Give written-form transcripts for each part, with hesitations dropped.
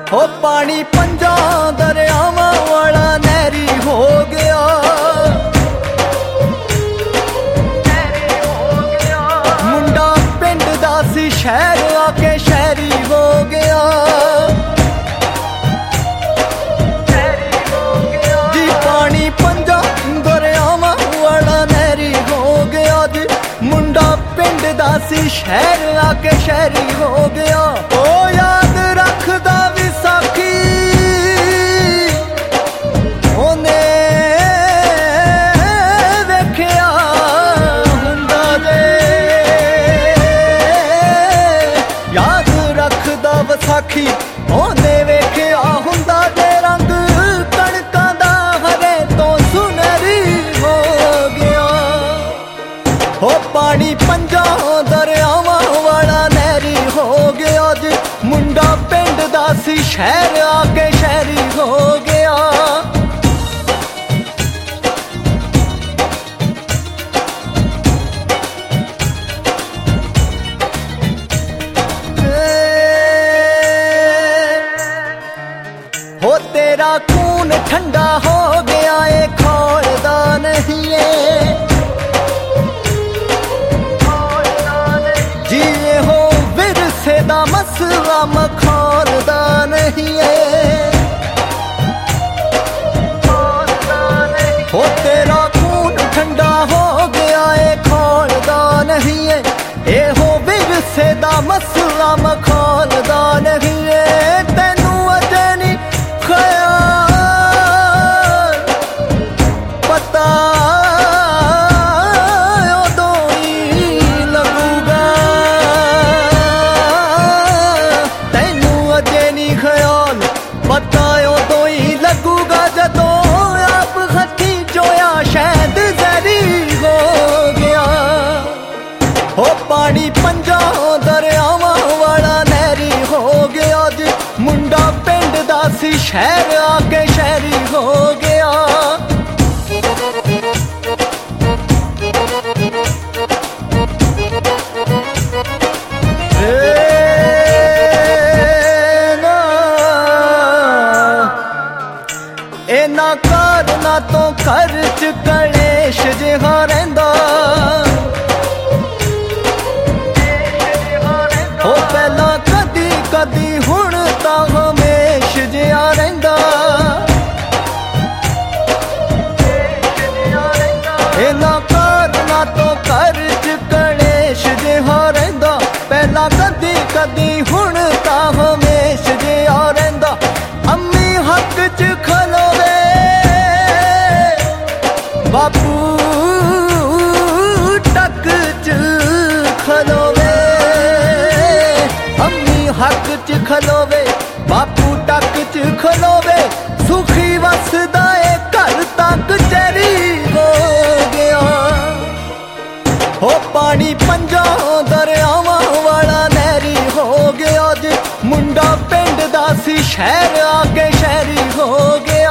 हो पानी पंजा दरियावां वाला नहरी हो गया। मुंडा पिंड दा सी शहर आके शहरी हो गया। जी पानी पंजा दरियावां वाला नहरी हो गया जी। मुंडा पिंड दा सी शहर आके शहरी हो गया। ओ याद रखदा विसाखी ओने वेखिया हुंदा जे। याद रखदा विसाखी ओने वेखिया हुंदा जे। रंग कणकां दा हरे तो सुनहरी हो गया। हो पानी पंजा दरियावां वाला नहरी हो गया जी। मुंडा पिंड दा सी शहर आके शहरी हो गया। हो तेरा खून ठंडा हो गया है खोलदा नहीं है। जिए हो विरसे दा मसला मखौलदा नहीं है। हो तेरा खून ठंडा हो गया है खोलदा नहीं है। ए हो विरसे दा मसला मखौलदा नहीं है। तैनू अजे नहीं ख्याल पता उदों ही लगूगा। तैनू अजे नहीं ख्याल पता उदों ही लगूगा जदों आप हथी जोया शायद जरी हो गया। हो पानी पंजा दरियावां वाला नहरी हो गया जी। मुंडा पिंड दा सी शहर आके शहरी हो गया। इना कारना तो घर च कलेश जिहा रहिंदा। हो पहला कदी कदी हुण तां हमेश जिहा रहिंदा। इना कारना तो घर च कलेश जिहा रहिंदा। पहला कदी कदी हुण तां हमेश जिहा रहिंदा। अम्मी हक च खलोवे बापू टक च खलोवे। अम्मी हक च खलोवे बापू टक च खलोवे। सुखी वसदा ए घर तक चरी हो गया। हो पानी पंजा दरियावां वाला नहरी हो गया जी। मुंडा पिंड दा सी शहर आके शहरी हो गया।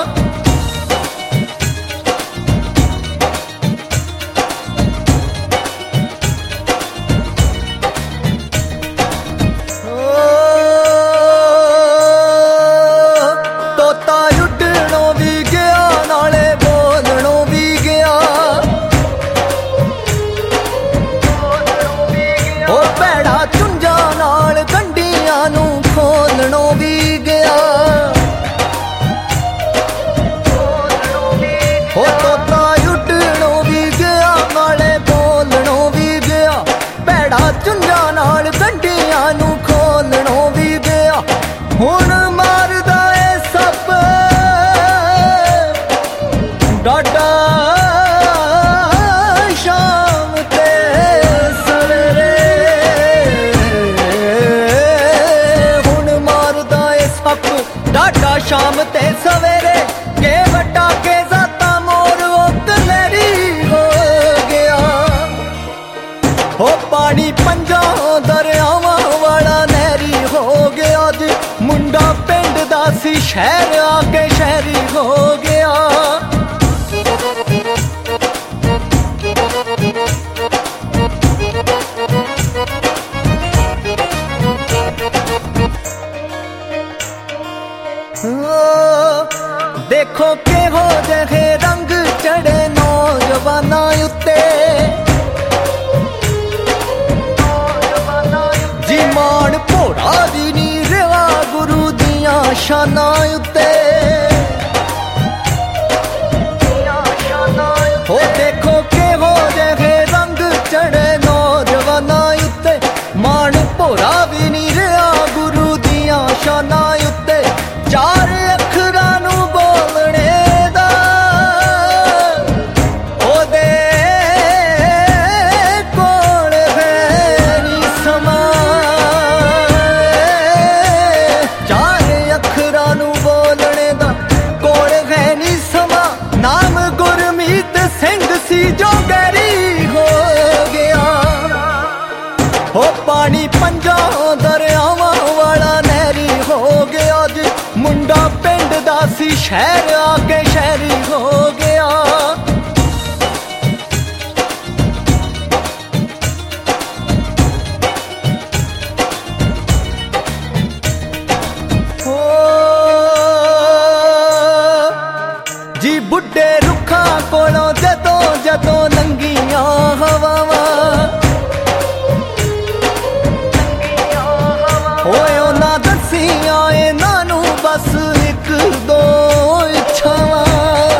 तोता उड्डणों भी गया नाले बोलणों भी गया। ओ भैड़ा चुंझा नाल गंढियां नू खोलणों भी गया। ओ तोता उड्डणों भी गया नाले बोलणों भी गया। भैड़ा चुंझा नाल गंढियां नू खोलणों भी गया। हुण मारदा ए सप डाडा शाम ते सवेरे। हुण मारदा ए सप डाडा शाम ते सवेरे। के वटा के जाता मोर वो कलरी हो गया। हो पानी पंजा दरियावां वाला नहरी हो गया जी। मुंडा पिंड दा सी शहर आके शहरी हो गया। देखो किहो ਜਿਹੇ रंग चढ़े नौजवाना उत्ते जी मान भोड़ा दी नी रेवा गुरु दियां शानां उत्ते हो देखो किहो ਜਿਹੇ रंग चढ़े नौजवाना उत्ते मान भोड़ा भी नी रेहा गुरु दियां शानां उत्ते चार अखरां नूं बोलणे दा ओदे कोल है नी समां चार अखरां नूं बोलणे दा कोल है नी समां नाम गुरमीत सिंह सी जो गैरी हो गया हो पानी पंजां दरियावां वाला नहरी हो गया जी मुंडा पिंड दा सी शहर आके शहरी हो गया हो जी बुढ़े रुखा कोलों जदों जदों लंघियां हवावां होए उन्हां दस्सियां इन्हां नूं बस एक दो इच्छावां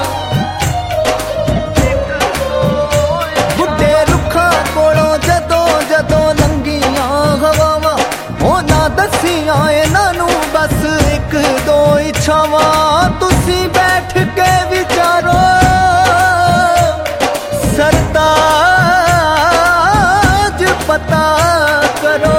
बुढ़े रुखां कोलों जदों जदों लंघियां हवावां उन्हां दस्सियां इन्हां नूं बस एक दो इच्छावां तुसीं बैठ के विचारो सरताज पता करो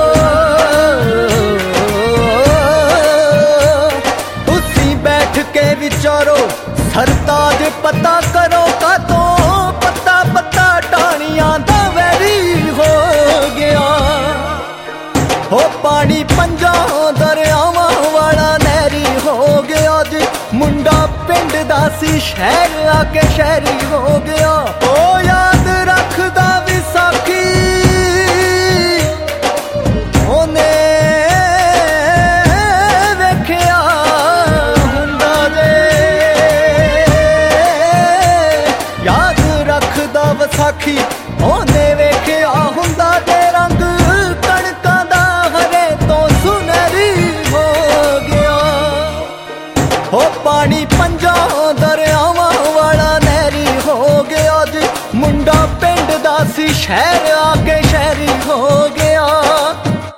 के विचारो सरताज पता करो का तो पता पता टाणियां दा वैरी हो गया हो पानी पंजां दरियावां वाला नहरी हो गया जी मुंडा पिंड दा सी शहर आके शहरी हो गया ओ याद रखदा विसाखी ओने विसाखी ओने वेखिया हुंदा ते रंग कणकां दा हरे तो सुनहरी हो गया हो पानी पंजां दरियावां वाला नहरी हो गया जी मुंडा पिंड दा सी शहर आके शहरी हो गया